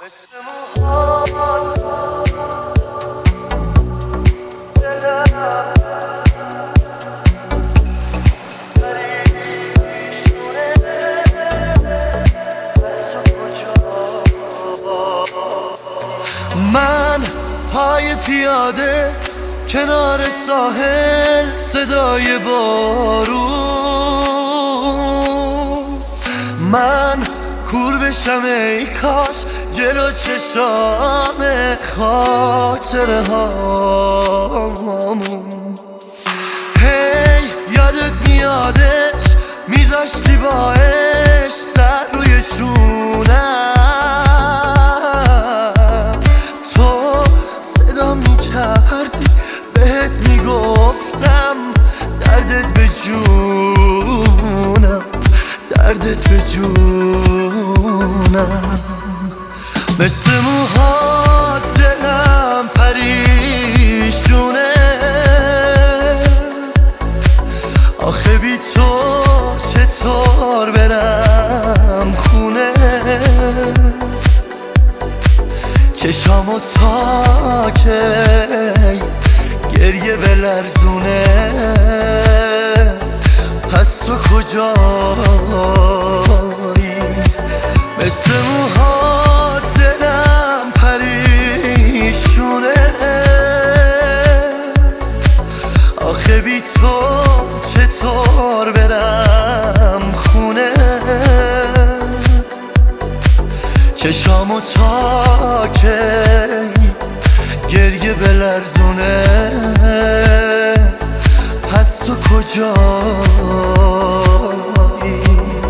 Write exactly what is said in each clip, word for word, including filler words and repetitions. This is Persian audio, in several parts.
من پای پیاده کنار ساحل، صدای بارون، من کور بشم ای کاش جلو چشام خاطره هامون. هی یادت میادش میذاشتی با عشق سر روی شونم، تو صدا میکردی بهت میگفتم دردت به جونم، دردت به جونم. مثل موها دلم پریشونه، آخه بی تو چطور برم خونه؟ چشامو تا کی گریه بلرزونه، پس تو کجایی؟ مثل موها دلم پریشونه، آخه بی تو چطور برم خونه؟ چشامو تا کی گریه بلرزونه، پس تو کجایی؟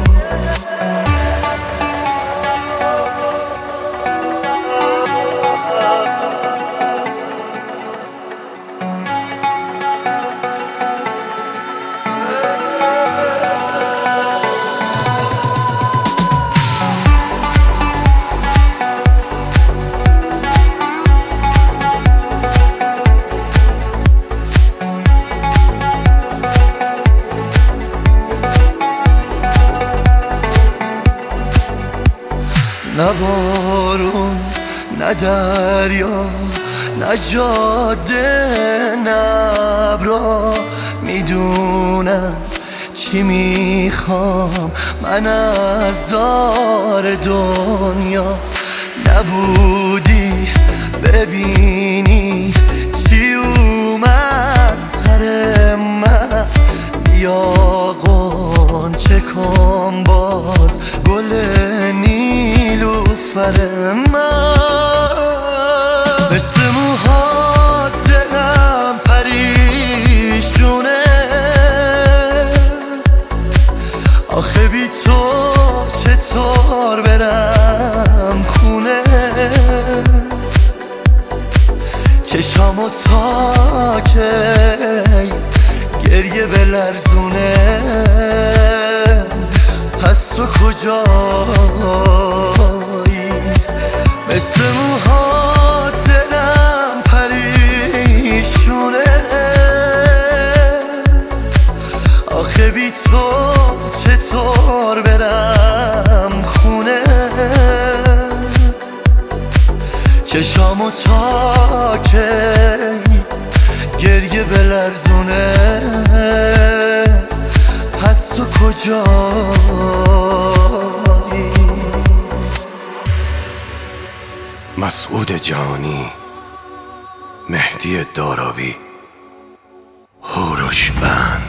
نه بارون، نه دریا، نه جاده، نه ابرا میدونم چی میخوام من از دار دنیا. نبودی ببینی چی اومد سر من، یا غنچه کن باز گل نیلوفر من. مثل موها دلم پریشونه، آخه بی تو چطور برم خونه؟ چشامو تا کی گریه بلرزونه، پس تو کجایی؟ مثل موها دلم پریشونه، آخه بی تو چطور برم خونه؟ چشامو تا کی گریه بلرزونه، پس تو کجایی؟ مسعود جانی، مهدی دارابی، هوروش بند.